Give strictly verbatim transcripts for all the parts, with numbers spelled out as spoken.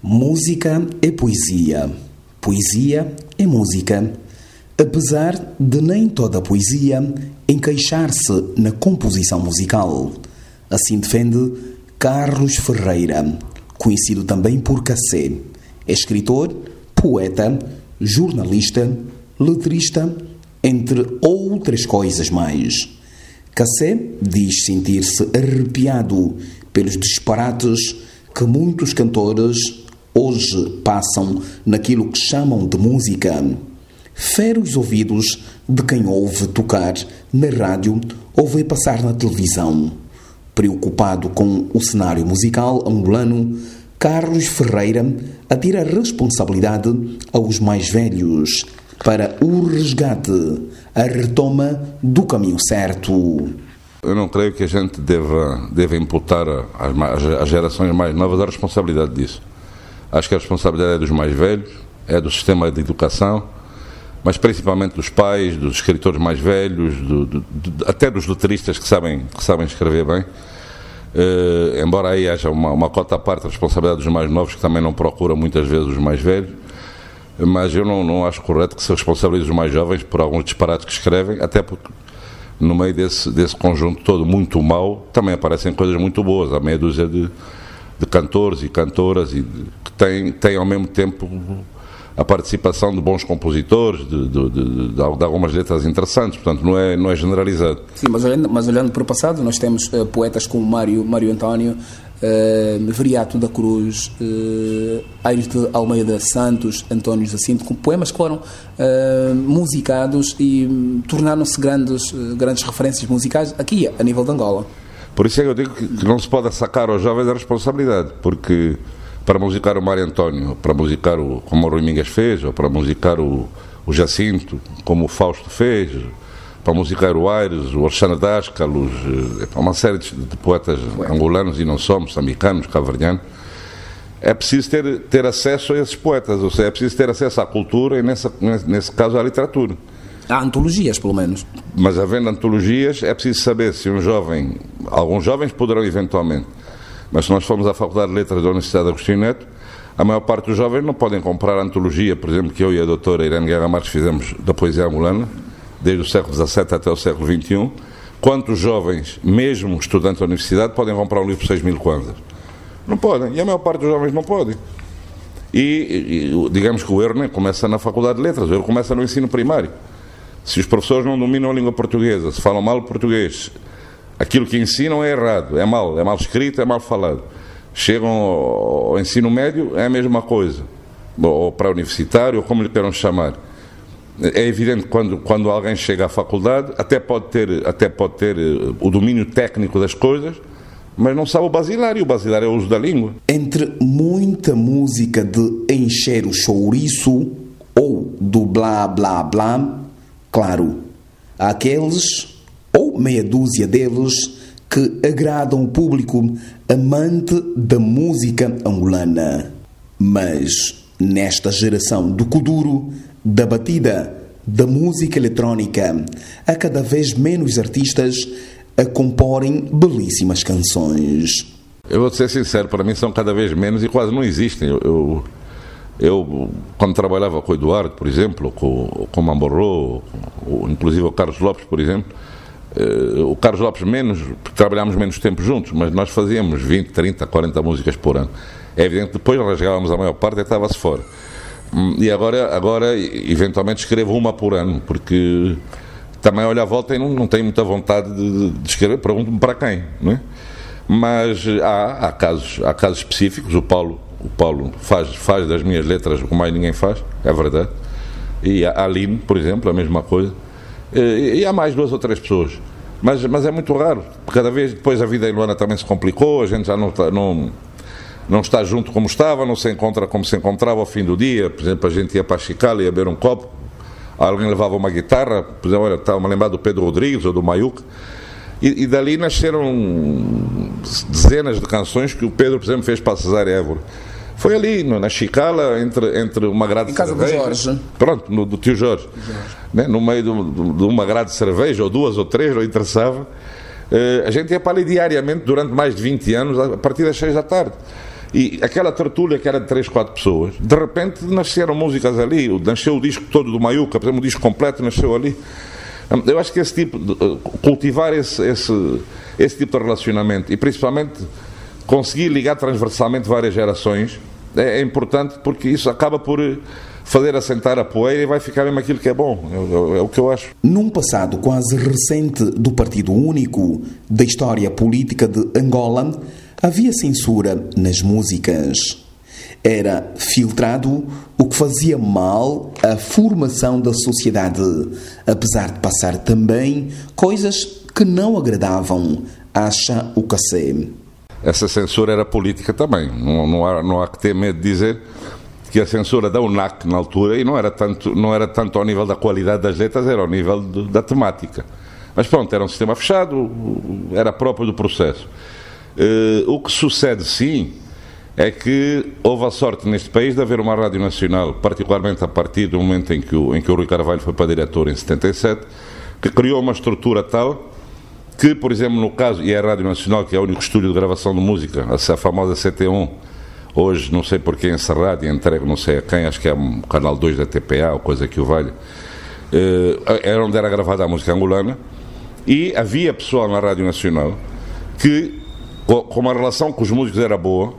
Música é poesia, poesia é música. Apesar de nem toda a poesia encaixar-se na composição musical. Assim defende Carlos Ferreira, conhecido também por Cassé. É escritor, poeta, jornalista, letrista, entre outras coisas mais. Cassé diz sentir-se arrepiado pelos disparates que muitos cantores hoje passam naquilo que chamam de música. Fere os ouvidos de quem ouve tocar na rádio ou vê passar na televisão. Preocupado com o cenário musical angolano, Carlos Ferreira atira a responsabilidade aos mais velhos para o resgate, a retoma do caminho certo. Eu não creio que a gente deva, deva imputar às, às gerações mais novas a responsabilidade disso. Acho que a responsabilidade é dos mais velhos, é do sistema de educação, mas principalmente dos pais, dos escritores mais velhos, do, do, do, até dos letristas que sabem, que sabem escrever bem. Uh, embora aí haja uma, uma cota à parte da responsabilidade dos mais novos, que também não procura muitas vezes os mais velhos, mas eu não, não acho correto que se responsabilize os mais jovens por alguns disparates que escrevem, até porque no meio desse, desse conjunto todo muito mau também aparecem coisas muito boas. Há meia dúzia de, de cantores e cantoras e de, que têm, têm ao mesmo tempo a participação de bons compositores, de, de, de, de, de algumas letras interessantes, portanto não é, não é generalizado. Sim, mas olhando, mas olhando para o passado, nós temos uh, poetas como Mário, Mário António, uh, Viriato da Cruz, uh, Aires de Almeida Santos, António Jacinto, com poemas que foram uh, musicados e um, tornaram-se grandes, uh, grandes referências musicais aqui, a nível de Angola. Por isso é que eu digo que, que não se pode sacar aos jovens a responsabilidade, porque para musicar o Mário António, para musicar o, como o Rui Mingas fez, ou para musicar o, o Jacinto, como o Fausto fez, para musicar o Aires, o Alexandre Dascalos, uma série de, de poetas angolanos e não só, moçambicanos, cabo-verdianos, é preciso ter, ter acesso a esses poetas, ou seja, é preciso ter acesso à cultura e, nessa, nesse caso, à literatura. Há antologias, pelo menos. Mas havendo antologias, é preciso saber se um jovem, alguns jovens poderão eventualmente, mas se nós formos à Faculdade de Letras da Universidade de Agostinho Neto, a maior parte dos jovens não podem comprar a antologia, por exemplo, que eu e a doutora Irene Guerra Marques fizemos da poesia angolana, desde o século dezassete até o século vinte e um. Quantos jovens, mesmo estudantes da universidade, podem comprar um livro por seis mil kwanzas? Não podem, e a maior parte dos jovens não podem. E, e digamos que o erro nem começa na Faculdade de Letras, o erro começa no ensino primário. Se os professores não dominam a língua portuguesa, se falam mal o português, aquilo que ensinam é errado, é mal, é mal escrito, é mal falado. Chegam ao ensino médio, é a mesma coisa. Ou pré-universitário, ou como lhe queiram chamar. É evidente que quando, quando alguém chega à faculdade, até pode, ter, até pode ter o domínio técnico das coisas, mas não sabe o basilar, e o basilar é o uso da língua. Entre muita música de encher o chouriço, ou do blá blá blá, claro, há aqueles, ou meia dúzia deles, que agradam o público amante da música angolana. Mas, nesta geração do kuduro, da batida, da música eletrónica, há cada vez menos artistas a comporem belíssimas canções. Eu vou ser sincero, para mim são cada vez menos e quase não existem. Eu, eu, eu quando trabalhava com o Eduardo, por exemplo, com, com o Mamborro, inclusive o Carlos Lopes, por exemplo, o Carlos Lopes menos, porque trabalhámos menos tempo juntos, mas nós fazíamos vinte, trinta, quarenta músicas por ano. É evidente que depois rasgávamos a maior parte e estava-se fora. E agora, agora, eventualmente, escrevo uma por ano, porque também olho à volta e não, não tenho muita vontade de, de escrever, pergunto-me para quem, não é? Mas há, há, casos, há casos específicos, o Paulo, o Paulo faz, faz das minhas letras o que mais ninguém faz, é verdade, e a Aline, por exemplo, a mesma coisa. E há mais duas ou três pessoas, mas, mas é muito raro. Cada vez depois a vida em Luanda também se complicou, a gente já não está, não, não está junto como estava, não se encontra como se encontrava ao fim do dia. Por exemplo, a gente ia para a Chicala, ia beber um copo, alguém levava uma guitarra, por exemplo, olha, estava-me a lembrar do Pedro Rodrigues ou do Maiuca, e, e dali nasceram dezenas de canções que o Pedro, por exemplo, fez para a Cesária Évora. Foi ali, na Chicala, entre, entre uma grade de cerveja... Em casa do Jorge. Pronto, no, do tio Jorge. Jorge. Né? No meio de, de uma grade de cerveja, ou duas ou três, não interessava. Uh, a gente ia para ali diariamente, durante mais de vinte anos, a partir das seis da tarde. E aquela tertúlia que era de três, quatro pessoas, de repente nasceram músicas ali, nasceu o disco todo do Maiuca, por exemplo, o disco completo nasceu ali. Eu acho que esse tipo de, cultivar esse, esse, esse tipo de relacionamento e principalmente conseguir ligar transversalmente várias gerações é, é importante, porque isso acaba por fazer assentar a poeira e vai ficar mesmo aquilo que é bom, é, é, é o que eu acho. Num passado quase recente do Partido Único, da história política de Angola, havia censura nas músicas. Era filtrado o que fazia mal à formação da sociedade, apesar de passar também coisas que não agradavam, acha o Kassé. Essa censura era política também, não, não, há, não há que ter medo de dizer que a censura da U N A C na altura, e não era tanto, não era tanto ao nível da qualidade das letras, era ao nível de, da temática. Mas pronto, era um sistema fechado, era próprio do processo. Uh, o que sucede, sim, é que houve a sorte neste país de haver uma rádio nacional, particularmente a partir do momento em que o, em que o Rui Carvalho foi para diretor em setenta e sete, que criou uma estrutura tal que, por exemplo, no caso, e é a Rádio Nacional, que é o único estúdio de gravação de música, a famosa C T um, hoje não sei porquê encerrado e entregue não sei a quem, acho que é um canal dois da T P A ou coisa que o valha, uh, era onde era gravada a música angolana, e havia pessoal na Rádio Nacional que, como a relação com os músicos era boa, uh,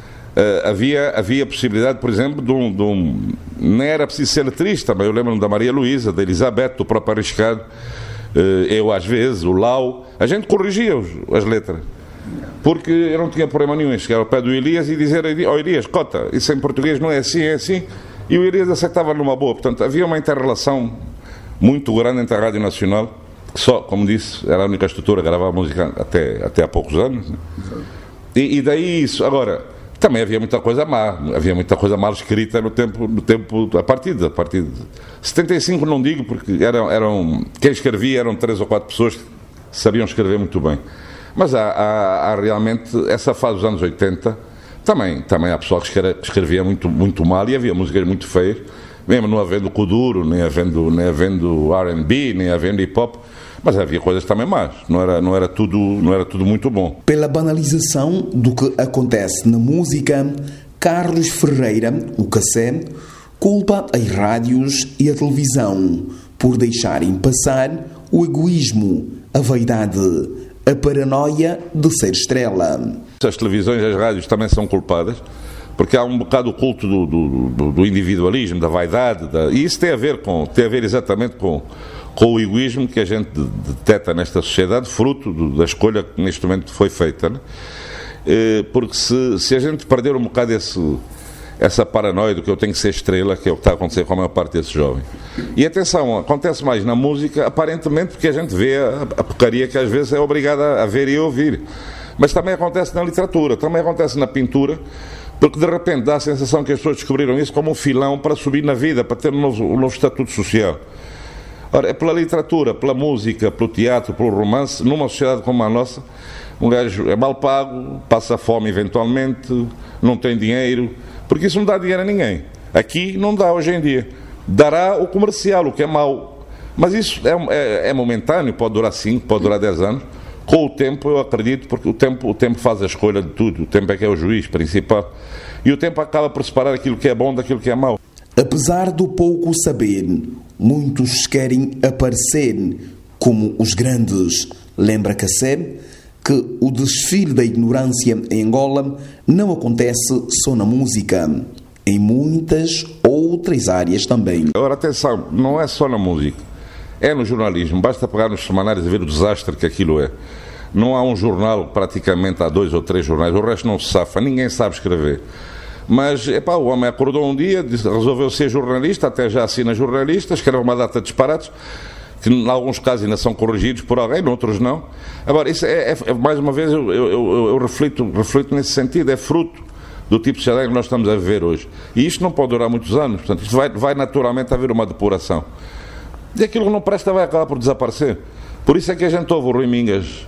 havia, havia possibilidade, por exemplo, de um, de um... Nem era preciso ser letrista, mas eu lembro-me da Maria Luísa, da Elizabeth, do próprio Arriscado, uh, eu às vezes, o Lau, a gente corrigia os, as letras. Porque eu não tinha problema nenhum em chegar ao pé do Elias e dizer: ó oh, Elias, cota, isso em português não é assim, é assim. E o Elias aceitava numa boa. Portanto, havia uma inter-relação muito grande entre a Rádio Nacional, que só, como disse, era a única estrutura que gravava música até, até há poucos anos. Né? E, e daí isso. Agora, também havia muita coisa má, havia muita coisa mal escrita no tempo, no tempo a partir de, a partir de setenta e cinco, não digo, porque eram, eram, quem escrevia eram três ou quatro pessoas que sabiam escrever muito bem. Mas há, há, há realmente, essa fase dos anos oitenta, também, também há pessoal que escrevia muito, muito mal e havia músicas muito feias, mesmo não havendo kuduro, nem havendo, nem havendo R and B, nem havendo hip-hop, mas havia coisas também más, não era, não, era tudo, não era tudo muito bom. Pela banalização do que acontece na música, Carlos Ferreira, o Kassé, culpa as rádios e a televisão por deixarem passar o egoísmo, a vaidade, a paranoia de ser estrela. As televisões e as rádios também são culpadas, porque há um bocado o culto do, do, do individualismo, da vaidade, da... e isso tem a ver, com, tem a ver exatamente com, com o egoísmo que a gente detecta nesta sociedade, fruto do, da escolha que neste momento foi feita. Né? Porque se, se a gente perder um bocado esse, essa paranoia do que eu tenho que ser estrela, que é o que está a acontecer com a maior parte desses jovens. E atenção, acontece mais na música, aparentemente, porque a gente vê a, a porcaria que às vezes é obrigada a ver e a ouvir. Mas também acontece na literatura, também acontece na pintura, porque de repente dá a sensação que as pessoas descobriram isso como um filão para subir na vida, para ter um novo, um novo estatuto social. Ora, é pela literatura, pela música, pelo teatro, pelo romance, numa sociedade como a nossa, um gajo é mal pago, passa fome eventualmente, não tem dinheiro, porque isso não dá dinheiro a ninguém. Aqui não dá hoje em dia. Dará o comercial, o que é mau. Mas isso é, é, é momentâneo, pode durar cinco, pode durar dez anos. Com o tempo, eu acredito, porque o tempo, o tempo faz a escolha de tudo. O tempo é que é o juiz principal. E o tempo acaba por separar aquilo que é bom daquilo que é mau. Apesar do pouco saber, muitos querem aparecer como os grandes. Lembra Kassé que o desfile da ignorância em Angola não acontece só na música, em muitas outras áreas também. Agora, atenção, não é só na música, é no jornalismo. Basta pegar nos semanários e ver o desastre que aquilo é. Não há um jornal, praticamente há dois ou três jornais, o resto não se safa, ninguém sabe escrever. Mas, epá, o homem acordou um dia, resolveu ser jornalista, até já assina jornalista, escreve uma data de disparates, que em alguns casos ainda são corrigidos por alguém, noutros não. Agora, isso é, é mais uma vez, eu, eu, eu, eu reflito, reflito nesse sentido, é fruto do tipo de sociedade que nós estamos a viver hoje. E isto não pode durar muitos anos, portanto, isto vai, vai naturalmente haver uma depuração. E aquilo que não presta vai acabar por desaparecer. Por isso é que a gente ouve o Rui Mingas,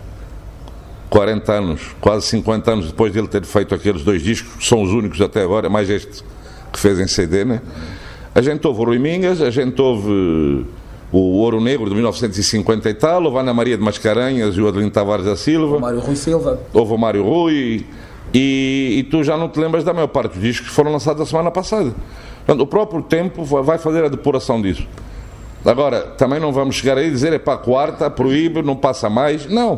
quarenta anos, quase cinquenta anos depois dele ter feito aqueles dois discos, que são os únicos até agora, mais este que fez em C D, né? A gente ouve o Rui Mingas, a gente ouve o Ouro Negro de mil novecentos e cinquenta e tal, houve a Ana Maria de Mascarenhas e o Adelino Tavares da Silva. O Mário Rui Silva. Houve o Mário Rui, e, e tu já não te lembras da maior parte dos discos que foram lançados a semana passada. Portanto, o próprio tempo vai fazer a depuração disso. Agora, também não vamos chegar aí e dizer, é para a quarta, proíbe, não passa mais. Não.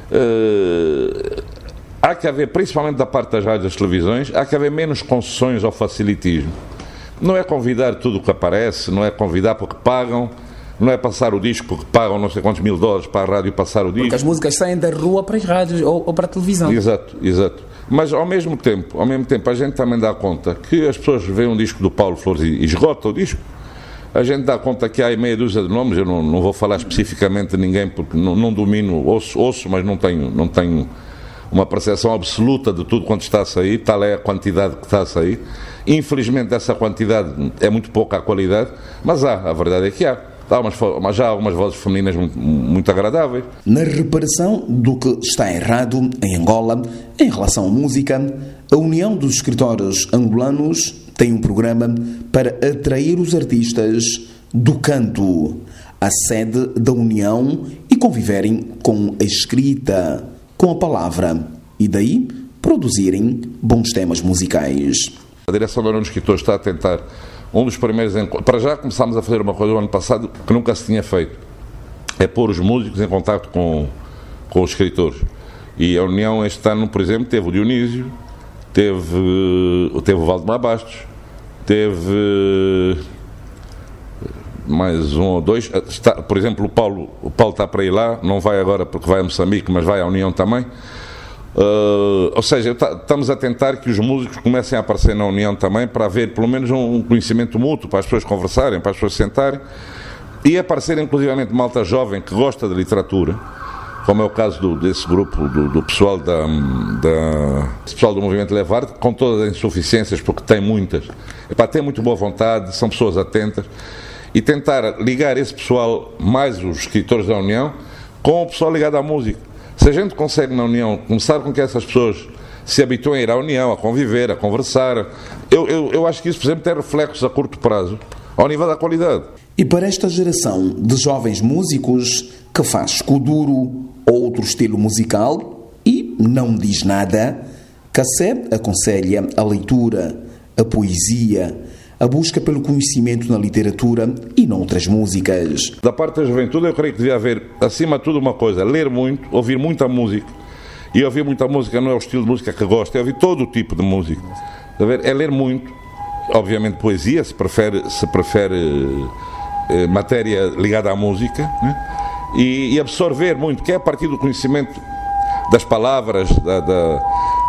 Uh, há que haver, principalmente da parte das rádios e das televisões, há que haver menos concessões ao facilitismo. Não é convidar tudo o que aparece, não é convidar porque pagam, não é passar o disco porque pagam não sei quantos mil dólares para a rádio passar o disco. Porque as músicas saem da rua para as rádios ou, ou para a televisão. Exato, exato. Mas ao mesmo tempo, ao mesmo tempo, a gente também dá conta que as pessoas veem um disco do Paulo Flores e, e esgotam o disco. A gente dá conta que há meia dúzia de nomes, eu não, não vou falar especificamente de ninguém porque não, não domino, ouço, ouço, mas não tenho, não tenho uma percepção absoluta de tudo quanto está a sair, tal é a quantidade que está a sair. Infelizmente essa quantidade é muito pouca a qualidade, mas há, a verdade é que há. Há umas, mas já há algumas vozes femininas muito, muito agradáveis. Na reparação do que está errado em Angola em relação à música, a União dos Escritores Angolanos tem um programa para atrair os artistas do canto à sede da União e conviverem com a escrita, com a palavra, e daí produzirem bons temas musicais. A direção da União dos Escritores está a tentar um dos primeiros encontros. Para já começámos a fazer uma coisa no ano passado que nunca se tinha feito. É pôr os músicos em contato com, com os escritores. E a União este ano, por exemplo, teve o Dionísio, teve, teve o Valdemar Bastos, teve mais um ou dois. Está, por exemplo, o Paulo, o Paulo está para ir lá, não vai agora porque vai a Moçambique, mas vai à União também. Uh, ou seja, estamos a tentar que os músicos comecem a aparecer na União também para haver pelo menos um conhecimento mútuo, para as pessoas conversarem, para as pessoas sentarem e aparecer inclusivamente malta jovem que gosta de literatura, como é o caso do, desse grupo, do, do pessoal da, da pessoal do Movimento Levarte, com todas as insuficiências, porque tem muitas. Epá, tem muito boa vontade, são pessoas atentas, e tentar ligar esse pessoal, mais os escritores da União, com o pessoal ligado à música. Se a gente consegue na União começar com que essas pessoas se habituem a ir à União, a conviver, a conversar, eu, eu, eu acho que isso, por exemplo, tem reflexos a curto prazo, ao nível da qualidade. E para esta geração de jovens músicos que faz Kuduro, outro estilo musical, e não diz nada, Kassé aconselha a leitura, a poesia, a busca pelo conhecimento na literatura e noutras músicas. Da parte da juventude, eu creio que devia haver, acima de tudo, uma coisa: ler muito, ouvir muita música. E ouvir muita música não é o estilo de música que gosto, é ouvir todo o tipo de música. É ler muito, obviamente poesia, se prefere, se prefere eh, matéria ligada à música, né? e, e absorver muito, que é a partir do conhecimento das palavras, da... da,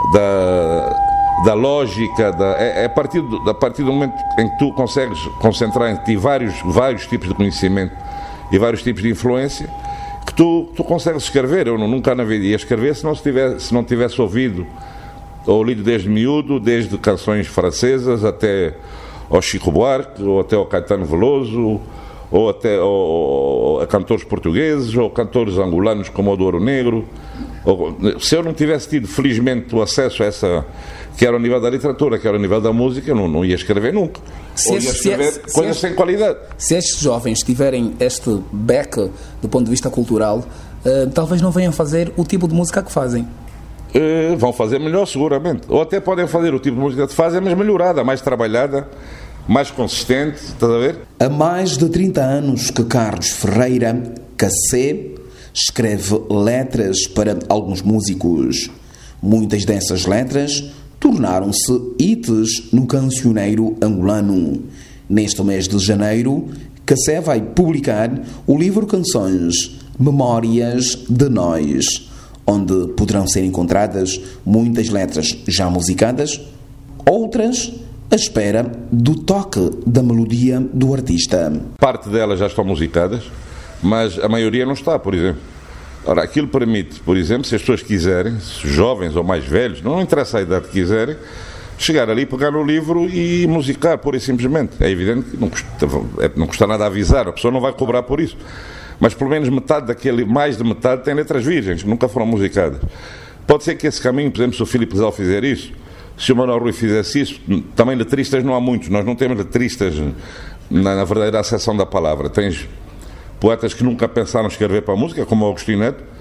da da lógica, da, é, é a, partir do, a partir do momento em que tu consegues concentrar em ti vários, vários tipos de conhecimento e vários tipos de influência, que tu, tu consegues escrever. Eu nunca na vida ia escrever se não, se tivesse, se não tivesse ouvido ou lido desde miúdo, desde canções francesas até ao Chico Buarque, ou até ao Caetano Veloso, ou até ao, ao, a cantores portugueses, ou cantores angolanos como o do Ouro Negro. Ou, se eu não tivesse tido, felizmente, o acesso a essa, que era o nível da literatura, que era o nível da música, eu não, não ia escrever nunca. Se ou ia escrever se, coisas se, sem qualidade. Se estes jovens tiverem este back do ponto de vista cultural, uh, talvez não venham fazer o tipo de música que fazem. Uh, vão fazer melhor, seguramente. Ou até podem fazer o tipo de música que fazem, mas melhorada, mais trabalhada, mais consistente, estás a ver? Há mais de trinta anos que Carlos Ferreira, Kassé, escreve letras para alguns músicos. Muitas dessas letras tornaram-se hits no cancioneiro angolano. Neste mês de janeiro, Kassé vai publicar o livro Canções Memórias de Nós, onde poderão ser encontradas muitas letras já musicadas, outras à espera do toque da melodia do artista. Parte delas já estão musicadas, mas a maioria não está, por exemplo. Ora, aquilo permite, por exemplo, se as pessoas quiserem, jovens ou mais velhos, não interessa a idade que quiserem, chegar ali, pegar no livro e musicar, pura e simplesmente. É evidente que não custa, não custa nada avisar, a pessoa não vai cobrar por isso. Mas pelo menos metade daquele, mais de metade, tem letras virgens, que nunca foram musicadas. Pode ser que esse caminho, por exemplo, se o Filipe Zé fizer isso, se o Manuel Rui fizesse isso, também letristas não há muitos, nós não temos letristas na, na verdadeira acessão da palavra. Tens poetas que nunca pensaram escrever para a música, como o Agostinho Neto,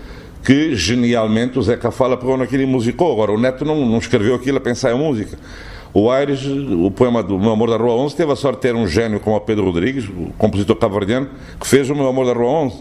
que genialmente o Zé Cafala pegou naquilo e musicou. Agora, o Neto não, não escreveu aquilo a pensar em música. O Aires, o poema do Meu Amor da Rua onze, teve a sorte de ter um gênio como o Pedro Rodrigues, o compositor cabo-verdiano, que fez o Meu Amor da Rua onze.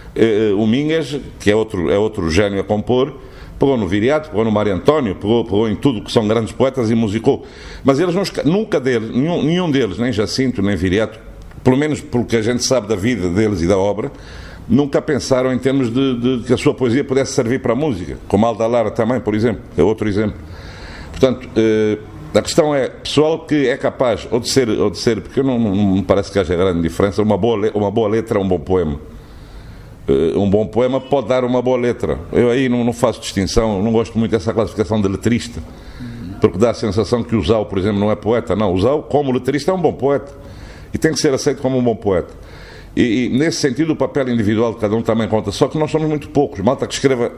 O Mingas, que é outro, é outro gênio a compor, pegou no Viriato, pegou no Mário António, pegou, pegou em tudo que são grandes poetas e musicou. Mas eles não, nunca deles, nenhum, nenhum deles, nem Jacinto, nem Viriato, pelo menos pelo que a gente sabe da vida deles e da obra, nunca pensaram em termos de, de que a sua poesia pudesse servir para a música, como Alda Lara também, por exemplo, é outro exemplo. Portanto, eh, a questão é, pessoal que é capaz, ou de ser, ou de ser porque não, não, não me parece que haja grande diferença, uma boa, uma boa letra é um bom poema. Uh, um bom poema pode dar uma boa letra. Eu aí não, não faço distinção, não gosto muito dessa classificação de letrista, porque dá a sensação que o Zau, por exemplo, não é poeta. Não, o Zau, como letrista, é um bom poeta e tem que ser aceito como um bom poeta. E, e nesse sentido o papel individual de cada um também conta, só que nós somos muito poucos. Malta que escreva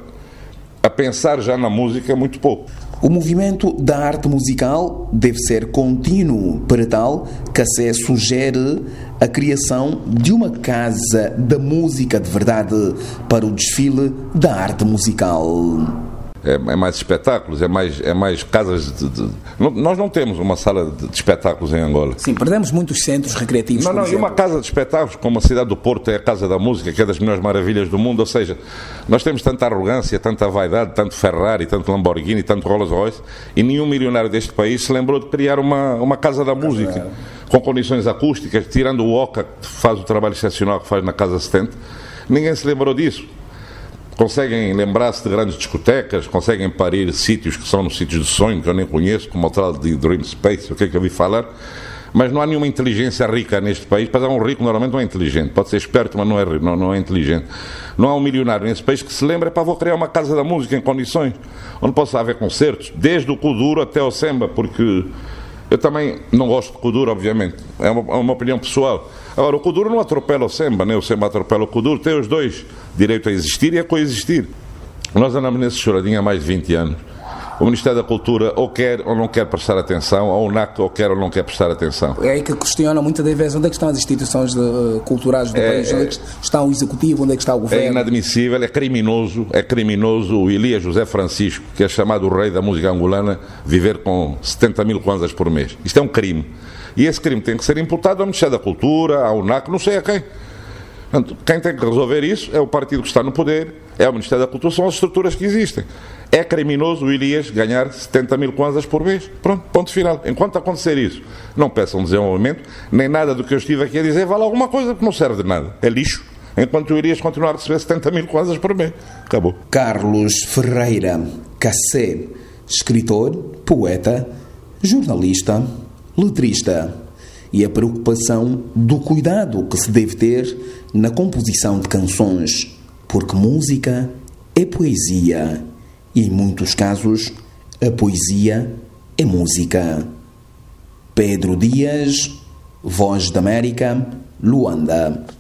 a pensar já na música é muito pouco. O movimento da arte musical deve ser contínuo, para tal que a S E sugere a criação de uma casa da música de verdade para o desfile da arte musical. É, é mais espetáculos, é mais, é mais casas de, de... Não, nós não temos uma sala de, de espetáculos em Angola. Sim, perdemos muitos centros recreativos. Não, não, e uma casa de espetáculos como a cidade do Porto é a casa da música, que é das melhores maravilhas do mundo. Ou seja, nós temos tanta arrogância, tanta vaidade, tanto Ferrari, tanto Lamborghini, tanto Rolls Royce, e nenhum milionário deste país se lembrou de criar uma, uma casa da música com condições acústicas, tirando o Oca, que faz o trabalho excepcional que faz na Casa setenta. Ninguém se lembrou disso. Conseguem lembrar-se de grandes discotecas, conseguem parir sítios que são nos sítios de sonho, que eu nem conheço, como o tal de Dream Space, o que é que eu ouvi falar, mas não há nenhuma inteligência rica neste país. Para dar um rico normalmente não é inteligente, pode ser esperto, mas não é, não, não é inteligente. Não há um milionário nesse país que se lembre, para vou criar uma casa da música em condições, onde possa haver concertos, desde o Kuduro até o Semba, porque eu também não gosto de Kuduro, obviamente, é uma, é uma opinião pessoal. Agora, o Kuduro não atropela o Semba, nem o Semba atropela o Kuduro, tem os dois direito a existir e a coexistir. Nós andamos nesse choradinho há mais de vinte anos. O Ministério da Cultura ou quer ou não quer prestar atenção, ou o N A C ou quer ou não quer prestar atenção. É aí que questiona muitas das vezes onde é que estão as instituições de, uh, culturais do é, país, onde é que está o Executivo, onde é que está o Governo. É inadmissível, é criminoso, é criminoso o Elias José Francisco, que é chamado o rei da música angolana, viver com setenta mil kwanzas por mês. Isto é um crime. E esse crime tem que ser imputado ao Ministério da Cultura, ao N A C, não sei a quem. Portanto, quem tem que resolver isso é o partido que está no poder, é o Ministério da Cultura, são as estruturas que existem. É criminoso o Elias ganhar setenta mil kwanzas por mês. Pronto, ponto final. Enquanto acontecer isso, não peçam desenvolvimento, nem nada do que eu estive aqui a dizer vale alguma coisa que não serve de nada. É lixo. Enquanto o Elias continuar a receber setenta mil kwanzas por mês. Acabou. Carlos Ferreira Cassé, escritor, poeta, jornalista, letrista. E a preocupação do cuidado que se deve ter na composição de canções, porque música é poesia e, em muitos casos, a poesia é música. Pedro Dias, Voz da América, Luanda.